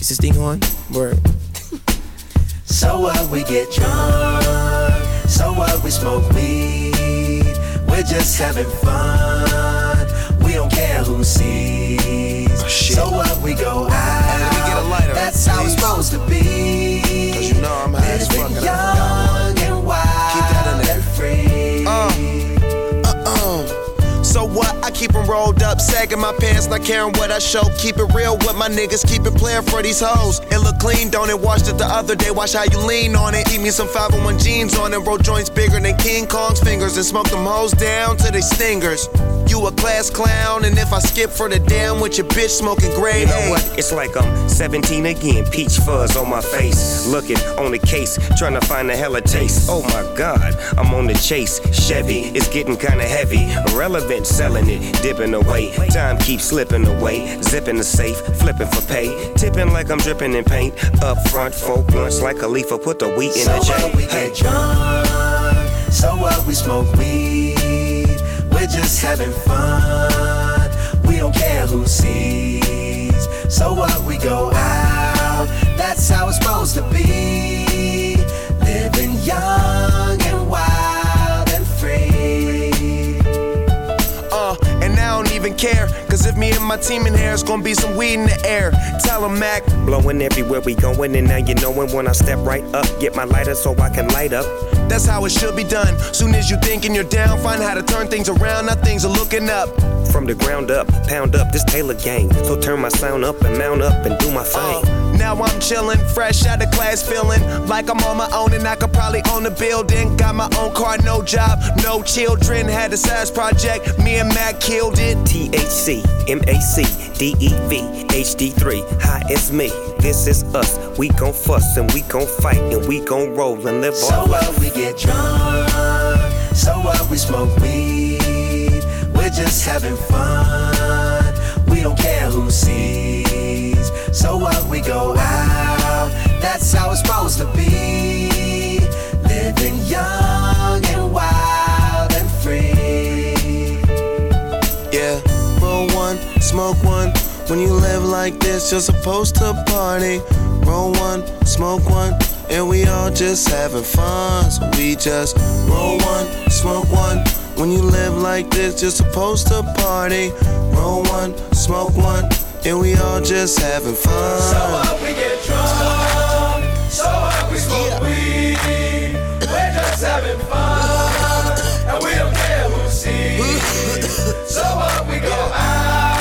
Is this thing on? Word. So what, we get drunk. So what, we smoke weed. We're just having fun. We don't care who sees. Oh, shit. So what, we go out. Let me get a lighter, that's how please. it's supposed to be. Cause you know I'm high as fuck. Living young and wild and free. So what? I keep them rolled up, sagging my pants, not caring what I show. Keep it real with my niggas, keep it playing for these hoes. It look clean, don't it? Washed it the other day, watch how you lean on it. Eat me some 501 jeans on it, roll joints bigger than King Kong's fingers, and smoke them hoes down to they stingers. You a class clown, and if I skip for the damn with your bitch smoking gray. You know what? It's like I'm 17 again, peach fuzz on my face. Looking on the case, trying to find a hella taste. Oh my God, I'm on the chase. Chevy, it's getting kinda heavy. Irrelevant, selling it, dipping away. Time keeps slipping away. Zipping the safe, flipping for pay. Tipping like I'm dripping in paint. Up front, 4 blunts like a leaf, put the wheat in the So J. what, we get drunk. So what, we smoke weed. We're just having fun. We don't care who sees. So what, we go out. That's how it's supposed to be. Living young and wild and free. And I don't even care, cause if me and my team in here, it's gonna be some weed in the air. Tell 'em, Mac. Blowing everywhere we going, and now you knowin' when I step right up. Get my lighter so I can light up. That's how it should be done. Soon as you thinking you're down, find how to turn things around. Now things are looking up. From the ground up, pound up this Taylor gang. So turn my sound up and mount up and do my thing. Now I'm chillin', fresh out of class, feeling like I'm on my own and I could probably own a building. Got my own car, no job, no children. Had a size project, me and Mac killed it. THC, MAC, DEV, HD3. Hi, it's me. This is us. We gon' fuss and we gon' fight and we gon' roll and live our So life. what, we get drunk. So what, we smoke weed. We're just having fun. We don't care who sees. So what, we go out. That's how it's supposed to be. Living young and wild and free. Yeah, roll one, smoke one. When you live like this, you're supposed to party. Roll one, smoke one, and we all just having fun. So we just roll one, smoke one. When you live like this, you're supposed to party. Roll one, smoke one, and we all just having fun. So what, we get drunk. So what, we smoke weed. We're just having fun. And we don't care who sees. So what, we go out.